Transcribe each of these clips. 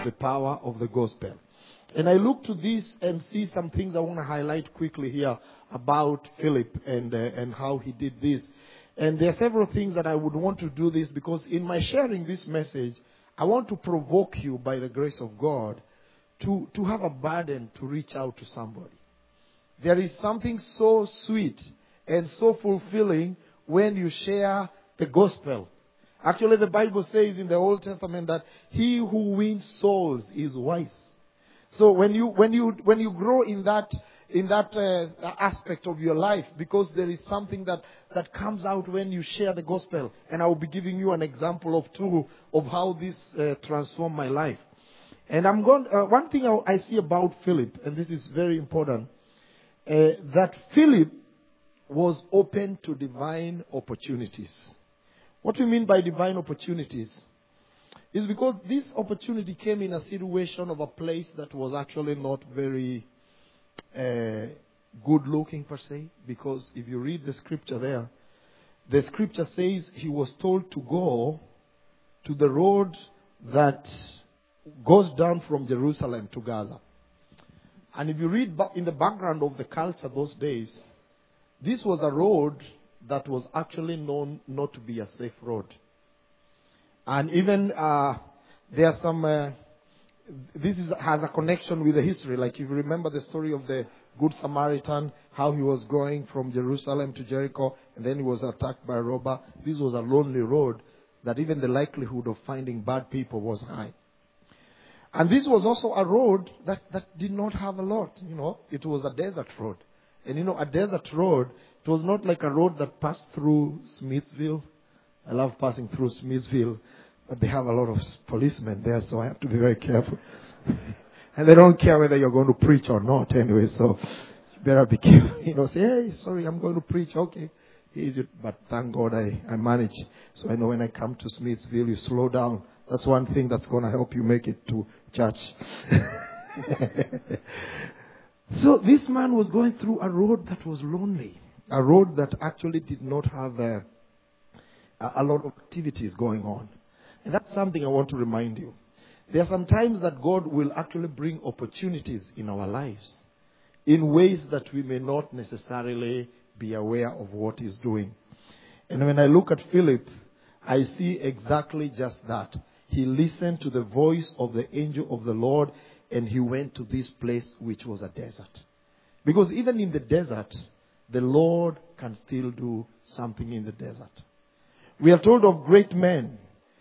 the power of the gospel. And I look to this and see some things I want to highlight quickly here about Philip and how he did this. And there are several things that I would want to do this because in my sharing this message, I want to provoke you by the grace of God to have a burden to reach out to somebody. There is something so sweet and so fulfilling when you share the gospel. Actually, the Bible says in the Old Testament that he who wins souls is wise. So when you grow in that aspect of your life, because there is something that comes out when you share the gospel, and I will be giving you an example of two of how this transformed my life. And one thing I see about Philip, and this is very important, that Philip was open to divine opportunities. What we mean by divine opportunities is because this opportunity came in a situation of a place that was actually not very good looking per se. Because if you read the scripture there, the scripture says he was told to go to the road that goes down from Jerusalem to Gaza. And if you read in the background of the culture those days, this was a road that was actually known not to be a safe road. And even there are some, has a connection with the history. Like if you remember the story of the Good Samaritan, how he was going from Jerusalem to Jericho, and then he was attacked by a robber. This was a lonely road that even the likelihood of finding bad people was high. And this was also a road that did not have a lot. It was a desert road. And a desert road, it was not like a road that passed through Smithville. I love passing through Smithville, but they have a lot of policemen there, so I have to be very careful. And they don't care whether you're going to preach or not anyway, so you better be careful. Say, hey, sorry, I'm going to preach. Okay, here's it. But thank God I manage. So I know when I come to Smithville, you slow down. That's one thing that's going to help you make it to church. So this man was going through a road that was lonely. A road that actually did not have a lot of activities going on. And that's something I want to remind you. There are some times that God will actually bring opportunities in our lives in ways that we may not necessarily be aware of what He's doing. And when I look at Philip, I see exactly just that. He listened to the voice of the angel of the Lord, and he went to this place which was a desert. Because even in the desert, the Lord can still do something in the desert. We are told of great men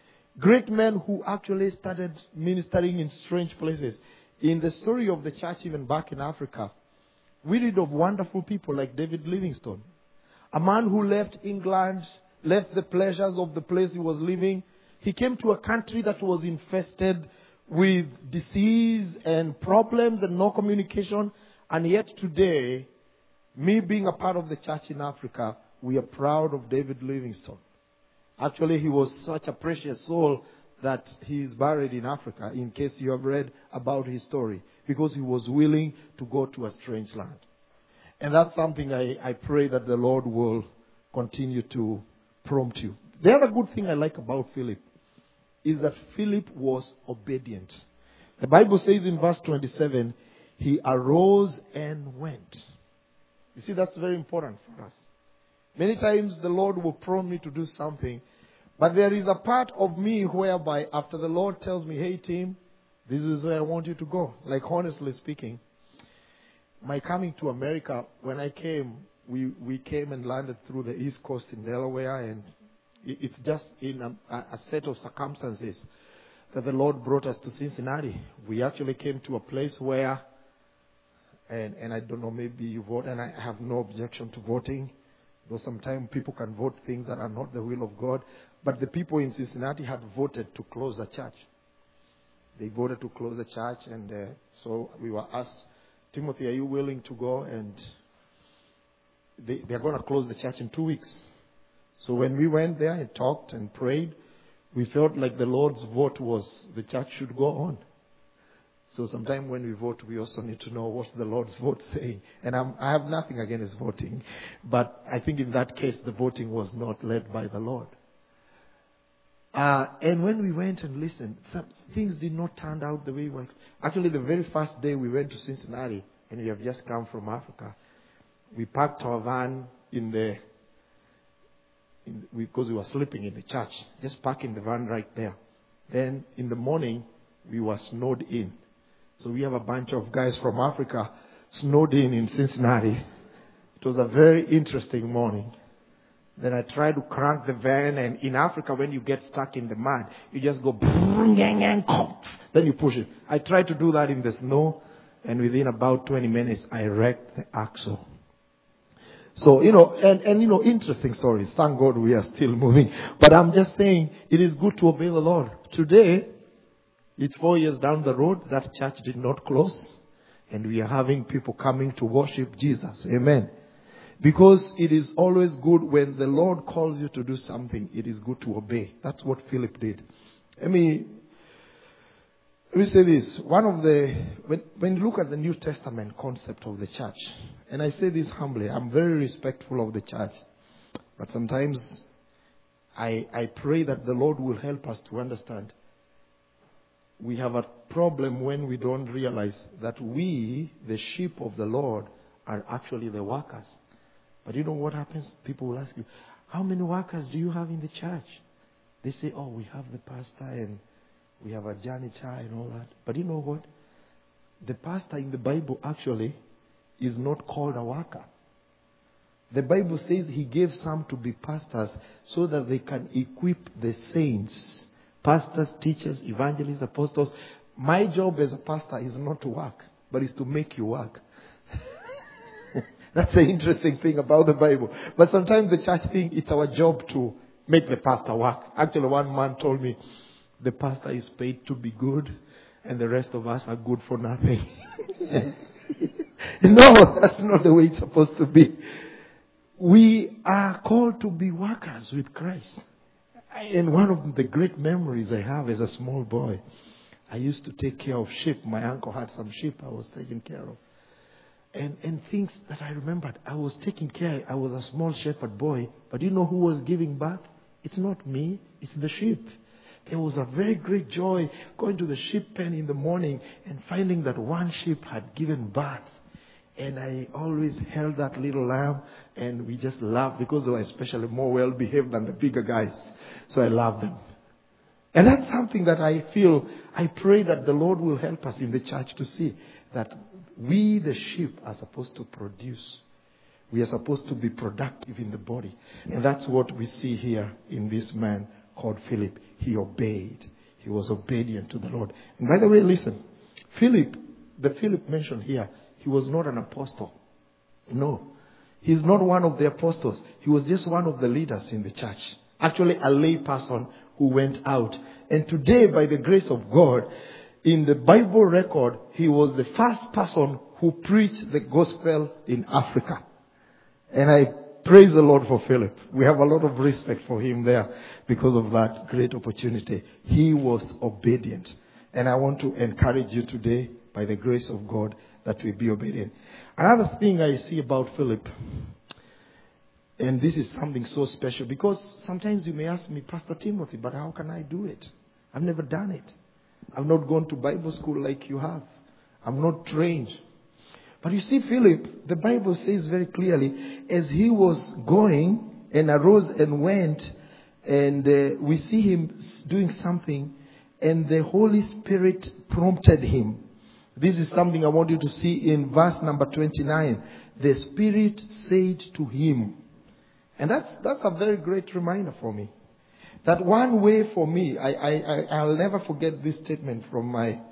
who actually started ministering in strange places. In the story of the church, even back in Africa, we read of wonderful people like David Livingstone, a man who left England, left the pleasures of the place he was living. He came to a country that was infested with disease and problems and no communication. And yet today, me being a part of the church in Africa, we are proud of David Livingstone. Actually, he was such a precious soul that he is buried in Africa, in case you have read about his story, because he was willing to go to a strange land. And that's something I pray that the Lord will continue to prompt you. The other good thing I like about Philip is that Philip was obedient. The Bible says in verse 27, he arose and went. You see, that's very important for us. Many times the Lord will prompt me to do something, but there is a part of me whereby after the Lord tells me, hey Tim, this is where I want you to go. Like honestly speaking, my coming to America, when I came, we came and landed through the East Coast in Delaware, and it's just in a set of circumstances that the Lord brought us to Cincinnati. We actually came to a place where, and I don't know, maybe you vote, and I have no objection to voting, though sometimes people can vote things that are not the will of God. But the people in Cincinnati had voted to close the church. They voted to close the church, and so we were asked, Timothy, are you willing to go? And they're going to close the church in 2 weeks. So when we went there and talked and prayed, we felt like the Lord's vote was the church should go on. So sometimes when we vote, we also need to know what's the Lord's vote saying. And I have nothing against voting. But I think in that case, the voting was not led by the Lord. And when we went and listened, things did not turn out the way we were. Actually, the very first day we went to Cincinnati, and we have just come from Africa, we parked our van because we were sleeping in the church. Just parking the van right there. Then in the morning, we were snowed in. So we have a bunch of guys from Africa snowed in Cincinnati. It was a very interesting morning. Then I tried to crank the van, and in Africa, when you get stuck in the mud, you just go, then you push it. I tried to do that in the snow, and within about 20 minutes, I wrecked the axle. So, interesting stories. Thank God we are still moving. But I'm just saying, it is good to obey the Lord. Today, it's 4 years down the road, that church did not close, and we are having people coming to worship Jesus. Amen. Because it is always good when the Lord calls you to do something, it is good to obey. That's what Philip did. Let me say this. When you look at the New Testament concept of the church, and I say this humbly, I'm very respectful of the church. But sometimes I pray that the Lord will help us to understand. We have a problem when we don't realize that we, the sheep of the Lord, are actually the workers. But you know what happens? People will ask you, how many workers do you have in the church? They say, oh, we have the pastor and we have a janitor and all that. But you know what? The pastor in the Bible actually is not called a worker. The Bible says he gave some to be pastors so that they can equip the saints. Pastors, teachers, evangelists, apostles. My job as a pastor is not to work, but is to make you work. That's the interesting thing about the Bible. But sometimes the church thinks it's our job to make the pastor work. Actually, one man told me, the pastor is paid to be good, and the rest of us are good for nothing. No, that's not the way it's supposed to be. We are called to be workers with Christ. And one of the great memories I have as a small boy, I used to take care of sheep. My uncle had some sheep I was taking care of. And things that I remembered, I was taking care. I was a small shepherd boy, but you know who was giving birth? It's not me, it's the sheep. There was a very great joy going to the sheep pen in the morning and finding that one sheep had given birth. And I always held that little lamb, and we just laughed because they were especially more well behaved than the bigger guys. So I loved them. And that's something that I pray that the Lord will help us in the church to see that we, the sheep, are supposed to produce. We are supposed to be productive in the body. And that's what we see here in this man called Philip. He obeyed. He was obedient to the Lord. And by the way, listen, the Philip mentioned here, he was not an apostle. No. He's not one of the apostles. He was just one of the leaders in the church. Actually, a lay person who went out. And today, by the grace of God, in the Bible record, he was the first person who preached the gospel in Africa. And I praise the Lord for Philip. We have a lot of respect for him there because of that great opportunity. He was obedient. And I want to encourage you today, by the grace of God, that we be obedient. Another thing I see about Philip, and this is something so special, because sometimes you may ask me, Pastor Timothy, but how can I do it? I've never done it. I've not gone to Bible school like you have. I'm not trained. But you see, Philip, the Bible says very clearly, as he was going and arose and went, and we see him doing something, and the Holy Spirit prompted him. This is something I want you to see in verse number 29. The Spirit said to him. And that's a very great reminder for me. That one way for me, I'll never forget this statement from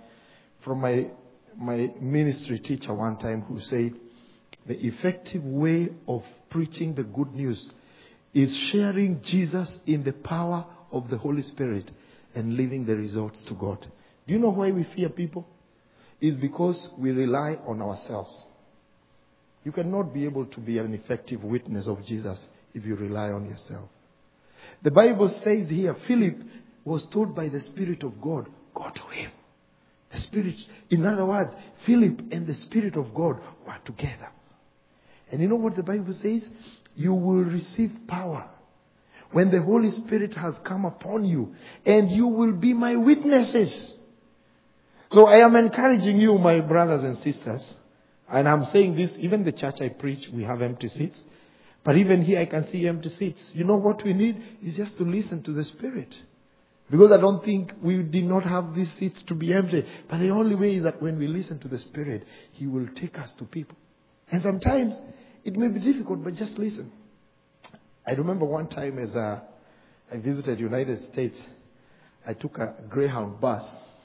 my ministry teacher one time, who said, the effective way of preaching the good news is sharing Jesus in the power of the Holy Spirit and leaving the results to God. Do you know why we fear people? It's because we rely on ourselves. You cannot be able to be an effective witness of Jesus if you rely on yourself. The Bible says here, Philip was told by the Spirit of God, go to him. The Spirit, in other words, Philip and the Spirit of God were together. And you know what the Bible says? You will receive power when the Holy Spirit has come upon you, and you will be my witnesses. So I am encouraging you, my brothers and sisters, and I'm saying this, even the church I preach, we have empty seats. But even here I can see empty seats. You know what we need is just to listen to the Spirit. Because I don't think we did not have these seats to be empty. But the only way is that when we listen to the Spirit, He will take us to people. And sometimes it may be difficult, but just listen. I remember one time as I visited the United States, I took a Greyhound bus.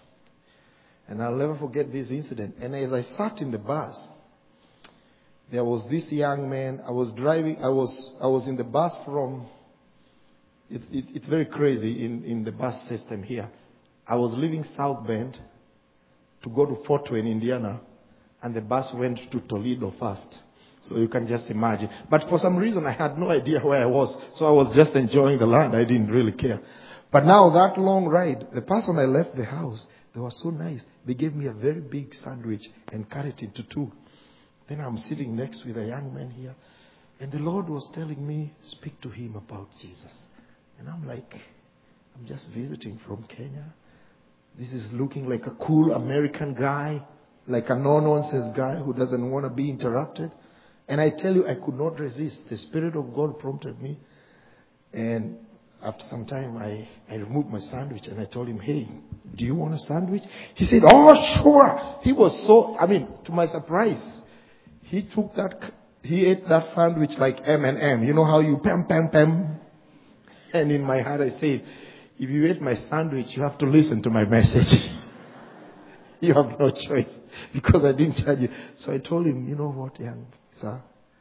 And I'll never forget this incident. And as I sat in the bus, there was this young man. I was in the bus from, it's very crazy in the bus system here. I was leaving South Bend to go to Fort Wayne, Indiana, and the bus went to Toledo first. So you can just imagine. But for some reason, I had no idea where I was. So I was just enjoying the land. I didn't really care. But now that long ride, the person I left the house, they were so nice. They gave me a very big sandwich and cut it into two. Then I'm sitting next with a young man here. And the Lord was telling me, speak to him about Jesus. And I'm like, I'm just visiting from Kenya. This is looking like a cool American guy, like a no-nonsense guy who doesn't want to be interrupted. And I tell you, I could not resist. The Spirit of God prompted me. And after some time, I removed my sandwich and I told him, hey, do you want a sandwich? He said, oh, sure. He was so, to my surprise, he ate that sandwich like M&M. You know how you pam, pam, pam? And in my heart I said, if you ate my sandwich, you have to listen to my message. You have no choice because I didn't tell you. So I told him, you know what, young sir?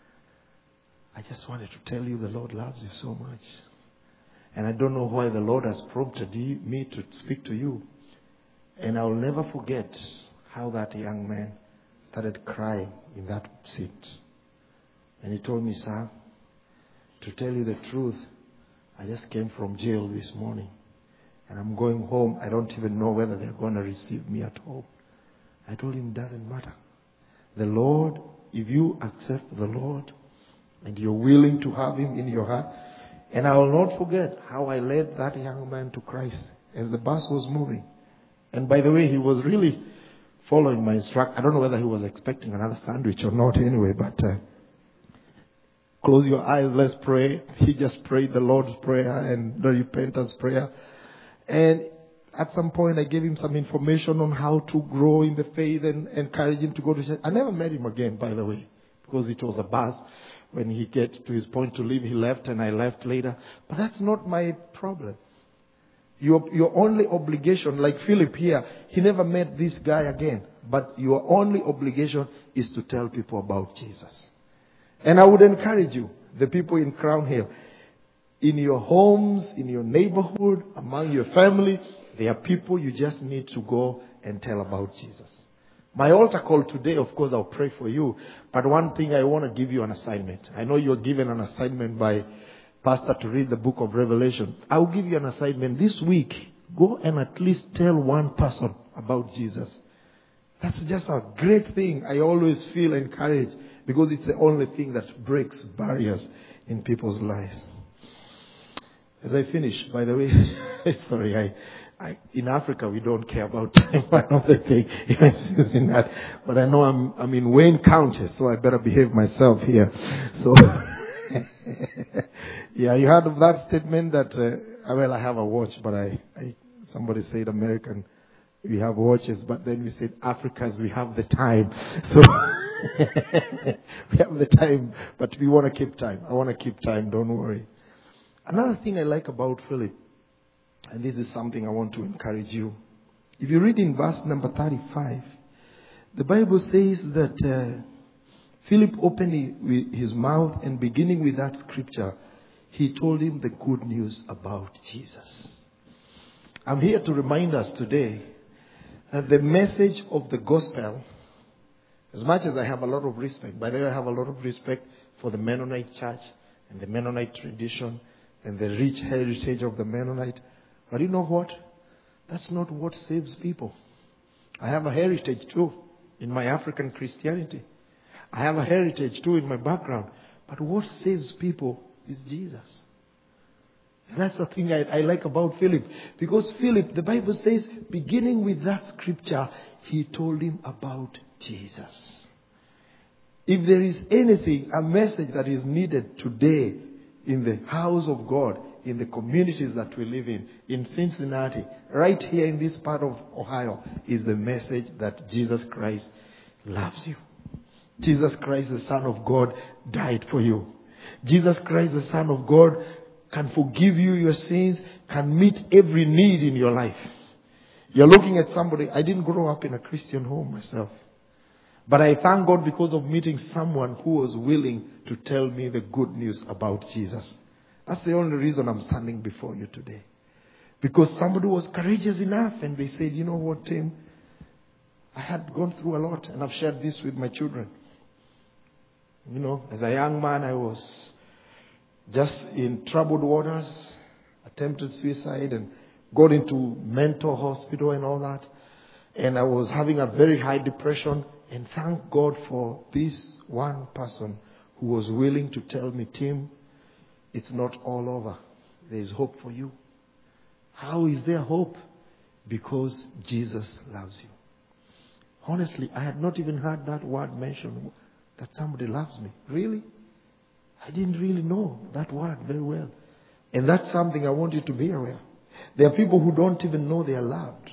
I just wanted to tell you the Lord loves you so much. And I don't know why the Lord has prompted me to speak to you. And I'll never forget how that young man started crying in that seat. And he told me, sir, to tell you the truth, I just came from jail this morning. And I'm going home. I don't even know whether they're going to receive me at home. I told him, it doesn't matter. The Lord, if you accept the Lord and you're willing to have Him in your heart, and I will not forget how I led that young man to Christ as the bus was moving. And by the way, he was really following my instruction. I don't know whether he was expecting another sandwich or not anyway, but close your eyes, let's pray. He just prayed the Lord's Prayer and the repentance prayer. And at some point, I gave him some information on how to grow in the faith and encourage him to go to church. I never met him again, by the way, because it was a bus. When he get to his point to leave, he left and I left later. But that's not my problem. Your only obligation, like Philip here, he never met this guy again. But your only obligation is to tell people about Jesus. And I would encourage you, the people in Crown Hill, in your homes, in your neighborhood, among your family, there are people you just need to go and tell about Jesus. My altar call today, of course, I'll pray for you. But one thing, I want to give you an assignment. I know you're given an assignment by Pastor to read the book of Revelation. I'll give you an assignment this week. Go and at least tell one person about Jesus. That's just a great thing. I always feel encouraged because it's the only thing that breaks barriers in people's lives. As I finish, by the way, sorry, in Africa, we don't care about time. One of the things in that. But I know I'm in Wayne County, so I better behave myself here. So, yeah, you heard of that statement that, I have a watch, but somebody said American, we have watches, but then we said Africans, we have the time. So, we have the time, but we want to keep time. I want to keep time, don't worry. Another thing I like about Philip, and this is something I want to encourage you. If you read in verse number 35, the Bible says that Philip opened his mouth and beginning with that scripture, he told him the good news about Jesus. I'm here to remind us today that the message of the gospel, as much as I have a lot of respect, by the way, I have a lot of respect for the Mennonite church and the Mennonite tradition and the rich heritage of the Mennonite. But you know what? That's not what saves people. I have a heritage too in my African Christianity. I have a heritage too in my background. But what saves people is Jesus. That's the thing I like about Philip. Because Philip, the Bible says, beginning with that scripture, he told him about Jesus. If there is anything, a message that is needed today in the house of God, in the communities that we live in Cincinnati, right here in this part of Ohio, is the message that Jesus Christ loves you. Jesus Christ, the Son of God, died for you. Jesus Christ, the Son of God, can forgive you your sins, can meet every need in your life. You're looking at somebody. I didn't grow up in a Christian home myself. But I thank God because of meeting someone who was willing to tell me the good news about Jesus. That's the only reason I'm standing before you today. Because somebody was courageous enough and they said, you know what, Tim? I had gone through a lot and I've shared this with my children. You know, as a young man, I was just in troubled waters, attempted suicide and got into mental hospital and all that. And I was having a very high depression. And thank God for this one person who was willing to tell me, Tim, it's not all over. There is hope for you. How is there hope? Because Jesus loves you. Honestly, I had not even heard that word mentioned, that somebody loves me. Really? I didn't really know that word very well. And that's something I want you to be aware. There are people who don't even know they are loved.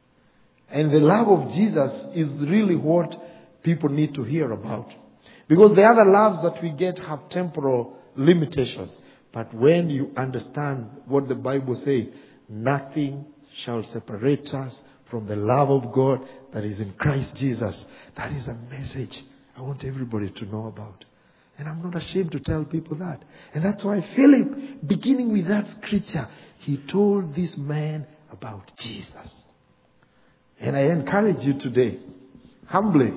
And the love of Jesus is really what people need to hear about. Because the other loves that we get have temporal limitations. But when you understand what the Bible says, nothing shall separate us from the love of God that is in Christ Jesus. That is a message I want everybody to know about. And I'm not ashamed to tell people that. And that's why Philip, beginning with that scripture, he told this man about Jesus. And I encourage you today, humbly,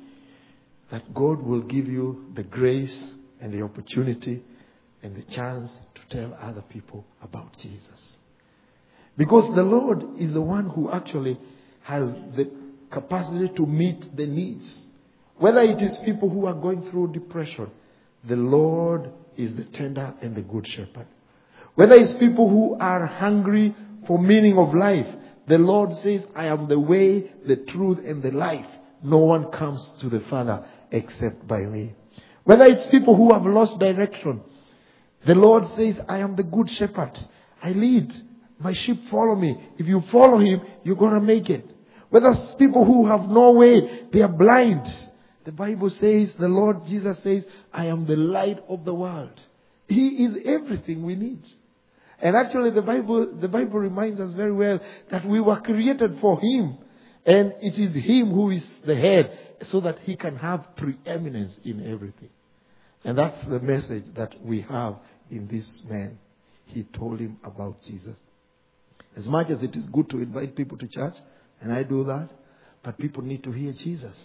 that God will give you the grace and the opportunity and the chance to tell other people about Jesus. Because the Lord is the one who actually has the capacity to meet the needs. Whether it is people who are going through depression, the Lord is the tender and the good shepherd. Whether it's people who are hungry for meaning of life, the Lord says, I am the way, the truth, and the life. No one comes to the Father except by me. Whether it's people who have lost direction, the Lord says, I am the good shepherd. I lead. My sheep follow me. If you follow him, you're going to make it. Whether it's people who have no way, they are blind. The Bible says, the Lord Jesus says, I am the light of the world. He is everything we need. And actually the Bible reminds us very well that we were created for him. And it is him who is the head so that he can have preeminence in everything. And that's the message that we have in this man. He told him about Jesus. As much as it is good to invite people to church, and I do that, but people need to hear Jesus.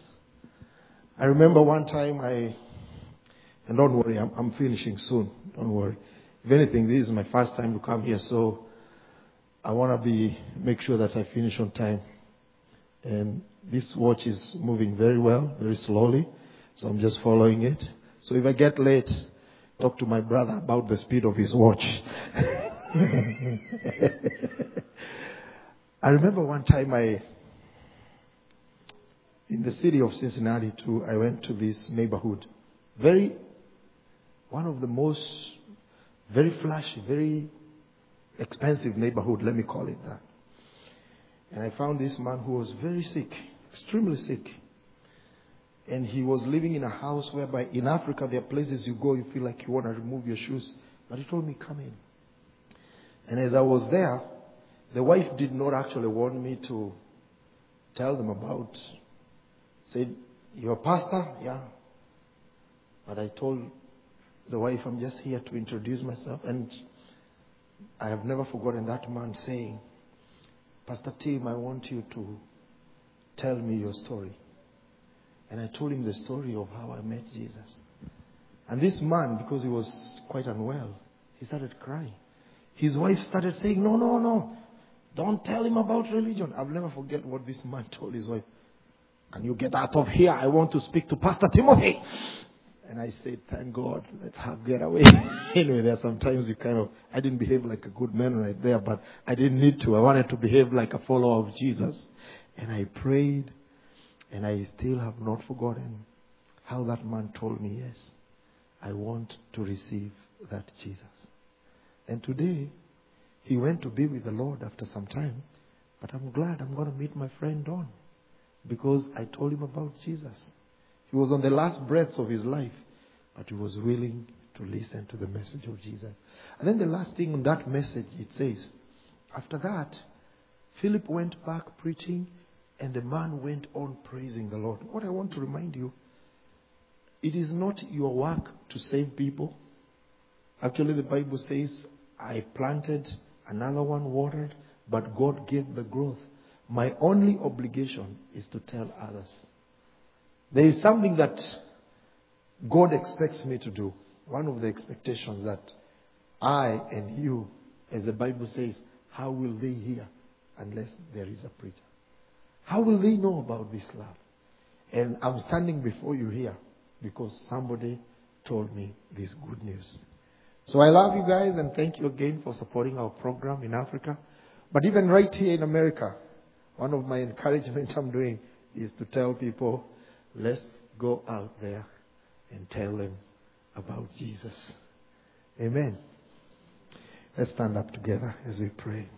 I remember one time and don't worry, I'm finishing soon. Don't worry. If anything, this is my first time to come here, so I want to make sure that I finish on time. And this watch is moving very well, very slowly, so I'm just following it. So if I get late, talk to my brother about the speed of his watch. I remember one time in the city of Cincinnati too, I went to this neighborhood. One of the most, very flashy, very expensive neighborhood, let me call it that. And I found this man who was very sick, extremely sick. And he was living in a house whereby in Africa there are places you go, you feel like you want to remove your shoes. But he told me, come in. And as I was there, the wife did not actually want me to tell them about. Said, you're a pastor? Yeah. But I told the wife, I'm just here to introduce myself. And I have never forgotten that man saying, Pastor Tim, I want you to tell me your story. And I told him the story of how I met Jesus. And this man, because he was quite unwell, he started crying. His wife started saying, no. Don't tell him about religion. I'll never forget what this man told his wife. Can you get out of here? I want to speak to Pastor Timothy. And I said, thank God, let's get away. Anyway, there are sometimes I didn't behave like a good man right there, but I didn't need to. I wanted to behave like a follower of Jesus. And I prayed, and I still have not forgotten how that man told me, yes, I want to receive that Jesus. And today, he went to be with the Lord after some time, but I'm glad I'm going to meet my friend Don, because I told him about Jesus. He was on the last breaths of his life, but he was willing to listen to the message of Jesus. And then the last thing in that message, it says, after that, Philip went back preaching, and the man went on praising the Lord. What I want to remind you, it is not your work to save people. Actually, the Bible says, I planted, another one watered, but God gave the growth. My only obligation is to tell others. There is something that God expects me to do. One of the expectations that I and you, as the Bible says, how will they hear unless there is a preacher? How will they know about this love? And I'm standing before you here because somebody told me this good news. So I love you guys, and thank you again for supporting our program in Africa. But even right here in America, one of my encouragement I'm doing is to tell people, let's go out there and tell them about Jesus. Amen. Let's stand up together as we pray.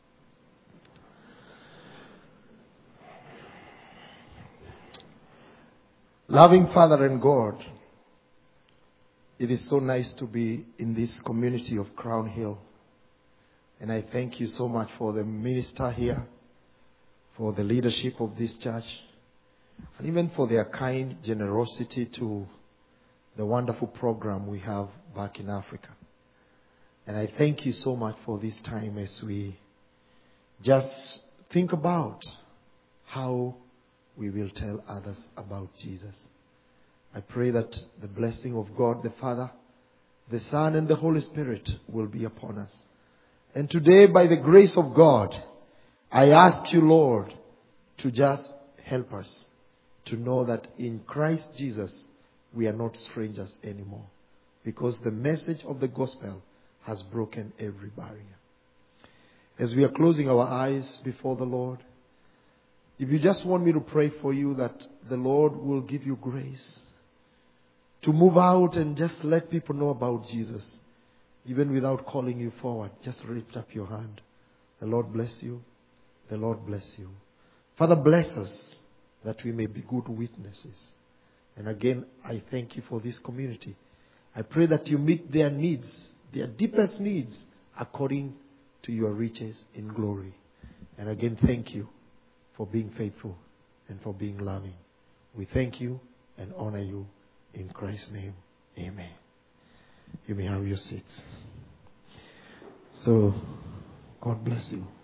Loving Father and God, it is so nice to be in this community of Crown Hill. And I thank you so much for the minister here, for the leadership of this church, and even for their kind generosity to the wonderful program we have back in Africa. And I thank you so much for this time as we just think about how we will tell others about Jesus. I pray that the blessing of God the Father, the Son, and the Holy Spirit will be upon us. And today, by the grace of God, I ask you, Lord, to just help us to know that in Christ Jesus, we are not strangers anymore, because the message of the gospel has broken every barrier. As we are closing our eyes before the Lord, if you just want me to pray for you that the Lord will give you grace to move out and just let people know about Jesus, even without calling you forward, just lift up your hand. The Lord bless you. The Lord bless you. Father, bless us that we may be good witnesses. And again, I thank you for this community. I pray that you meet their needs, their deepest needs, according to your riches in glory. And again, thank you for being faithful and for being loving. We thank you and honor you in Christ's name. Amen. You may have your seats. So, God bless you.